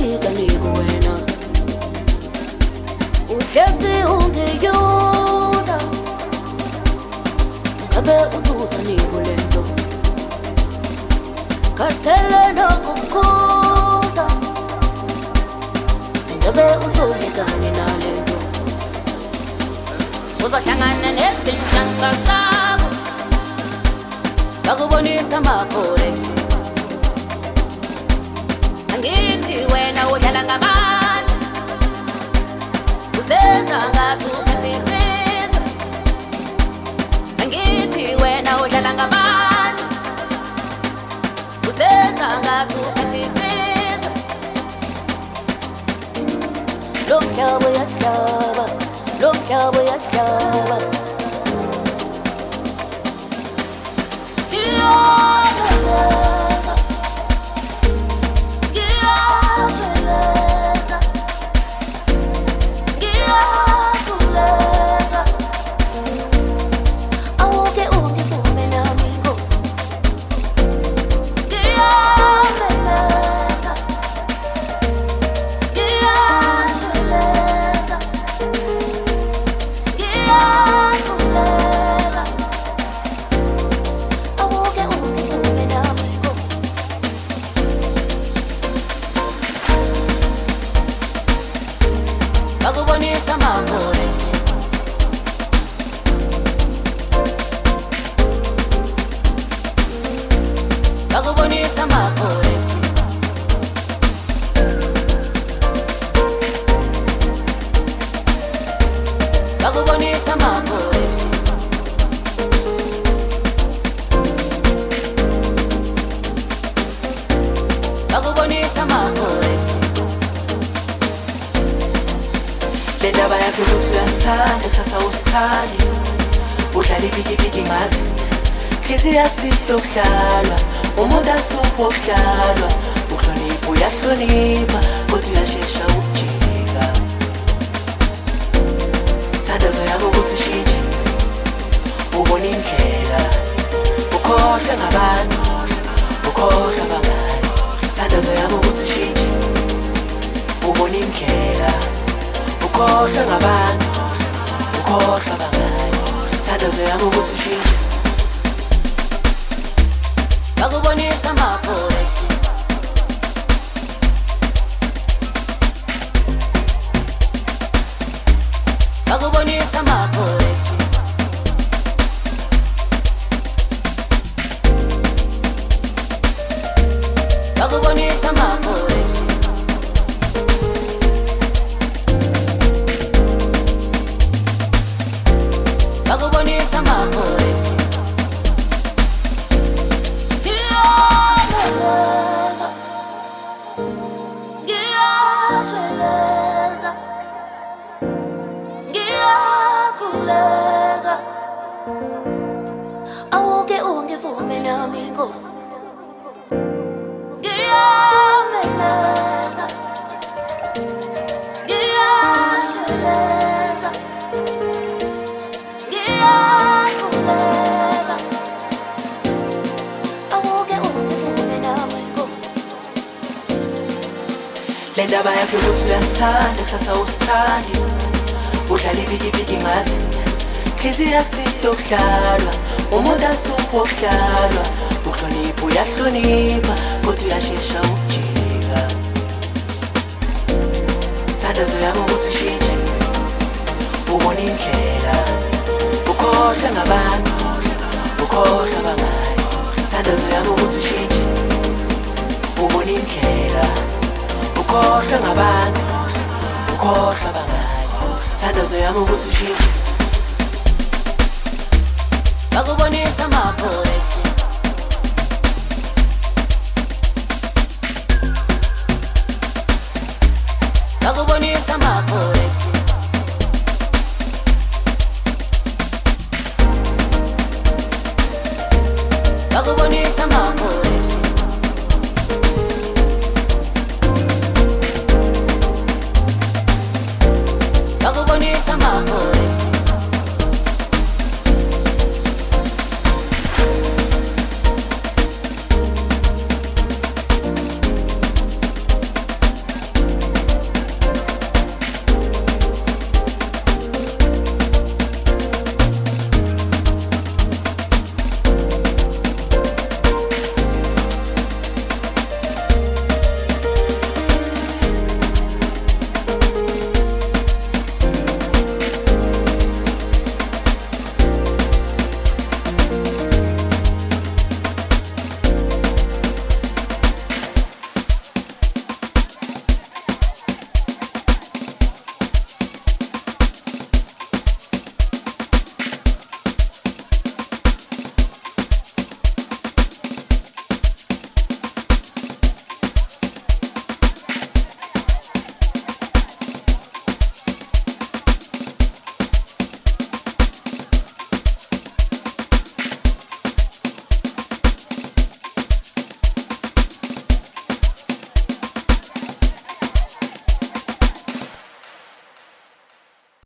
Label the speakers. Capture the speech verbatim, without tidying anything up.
Speaker 1: ungifika nikuwena uhlezi ungiyuza ngabe uzuza nikulento khathele nokukhuza ngabe uzolekani nalento uzohlangana nezinhlanga zakho bakubonisa ama-correction angithi wena udlala ngabantu uzenza ngathi uphethisiza angithi wena udlala ngabantu uzenza ngathi uphethisiza lo mhlaba uyahlaba lo mhlaba uyahlaba bakubonisa ama-correction bakubonisa ama-correction bakubonisa ama-correction bakubonisa ama-correction
Speaker 2: le ndaba yakho ukuthi uyasithanda kusasa usithandi udlala ipikipiki ngathi hliziyo yakusito okudlalwa umuntu asupho okudlalwa uhlonipha uyahlonipha kodwa uyashesha ukujika thandazo yami ukuthi ishintshe ubona indlela ukhohlwe ngabantu ukhohlwe abangani thandazo yami ukuthi ishintshe ubona indlela ukhohlwe ngabantu ukhohlwe abangani thandazo yami ukuthi ushintshe
Speaker 1: bakubonisa ama-correction bakubonisa ama-correction bakubonisa ama-correction bakubonisa ama-correction ngiyabeleza ngiyabeleza ngiyakhuleka awuke ungivume nami Nkosi ngiyabeleza ngiyabeleza ngiyakhuleka awuke ungivume nami Nkosi
Speaker 2: le ndaba yakho ukuthi uyasithanda kusasa usithandi udlala ipikipiki ngathi hliziyo yakusito okudlalwa umuntu asupho okudlalwa uhlonipha uyahlonipha kodwa uyashesha ukujika thandazo yami ukuthi ishintshe ubona indlela ukhohlwe ngabantu ukhohlwe abangani thandazo yami ukuthi ishintshe ubona indlela ukhohlwe ngabantu ukhohlwe abangani thandazo yami ukuthi ushintshe
Speaker 1: bakubonisa ama-correction bakubonisa ama-correction